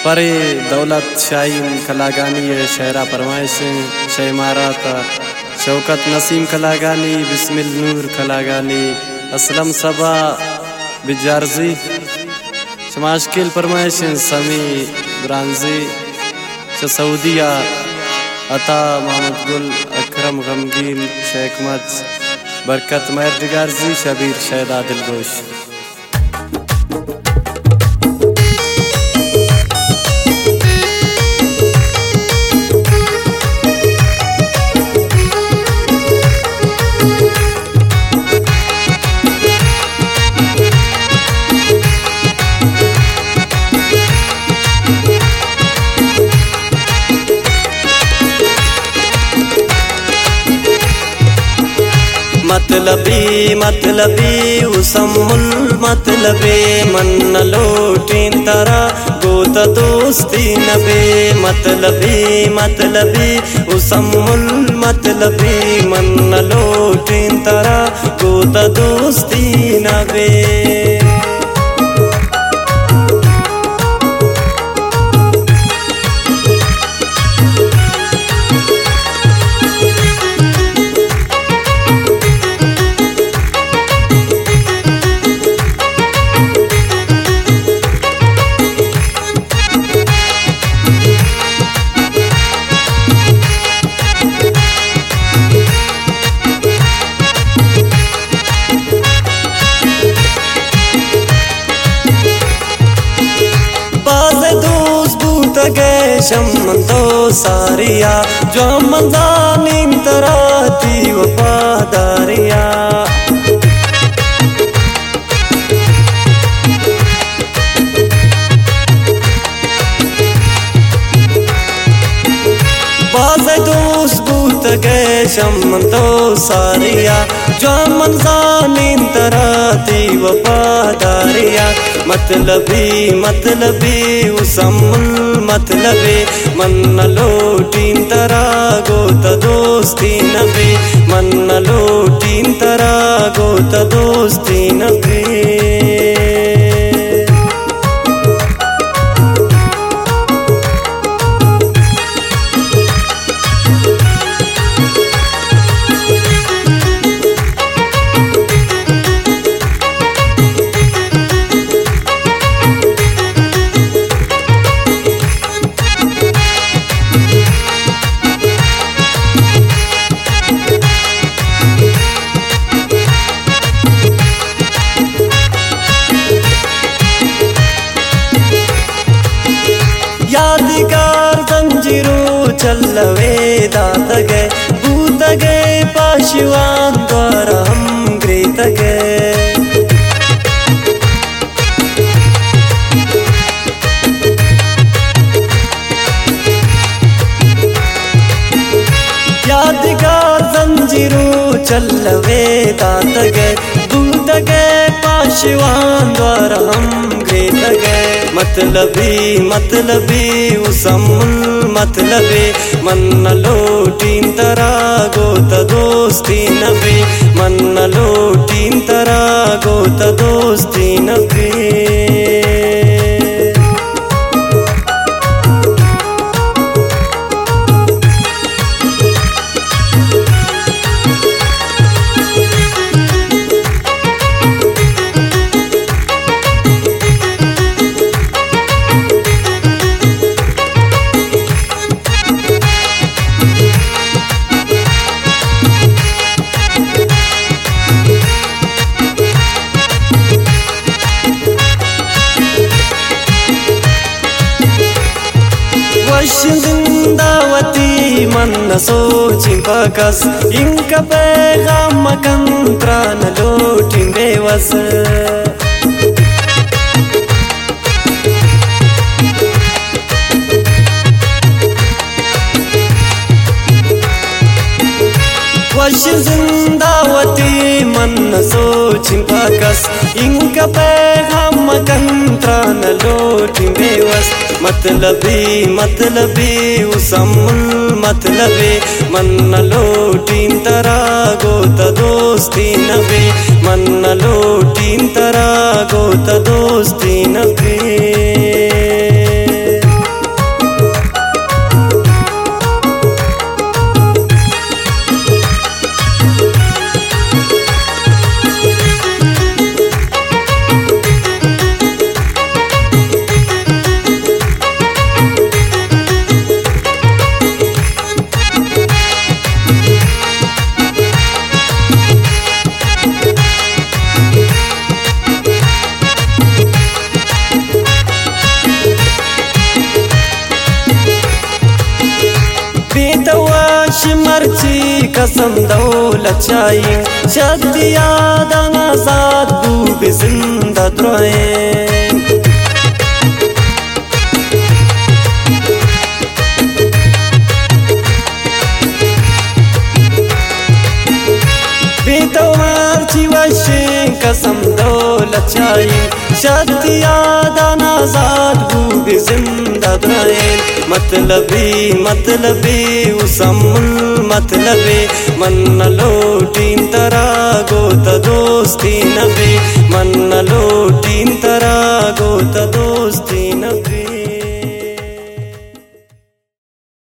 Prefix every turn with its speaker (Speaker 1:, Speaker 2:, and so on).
Speaker 1: परे दौलत शाहीन कलागानी शहरा परमाइश शहमारा था शौकत नसीम कलागानी बिस्मिल नूर कलागानी असलम सबा बिजारजी शमाशकिल परमाइश समी ब्रांजी सऊदिया अता मोहम्मद गुल अकरम गमगीन शेख मत बरकत महरदिगारजी शबीर शहदा दिलगोश
Speaker 2: मतलबी उसमुल मतलबी मन लोटीन तरा गोत दोस्ती नबे मतलबी उसमुल मतलबी मन लोटीन तरा गोत दोस्ती नबे शमंदो सारिया जो मंदानी तराती वफादारिया बाज़ दोस्त बूत गए शमंदो सारिया जो मंदानी तराती वफादारिया मतलबी उसमुल मतलबी मन लोटीन तरा गोत दोस्ती नबी मन लोटीन तरा गोत दोस्ती नबी यादगार जंजीरू चलवे दात गए भूत गए पाशवान द्वारा हम ग्रेत गए यादगार जंजीरू चलवे दात गए भूत गए पाशवान द्वारा हम ग्रेत गए मतलबी उसमुल मतलबी मन लोटीन तरा गोत दोस्ती नबी मन लोटीन तरा गोत दोस्ती नबी जिंदावती मन सोचिं पकस इंक पैगाम कंत्रा न लोटिं बेवस वश जिंदावती मन सोचिं पकस इंक पैगाम कंत्रा न लोटिं बेवस मतलबी उसमुल मतलबी मन लोटीन तरा गोत दोस्ती नबी मन लोटीन तरा गोत दोस्ती नबी कसम दौलत शाही शदिया दाना साथ बूब जिंदा द्रोए बेतवार ची वशिंग कसम दौलत शाही शदिया दाना साथ बूब जिंदा द्रोए मतलबी उसमुल मतलबी मन लोटी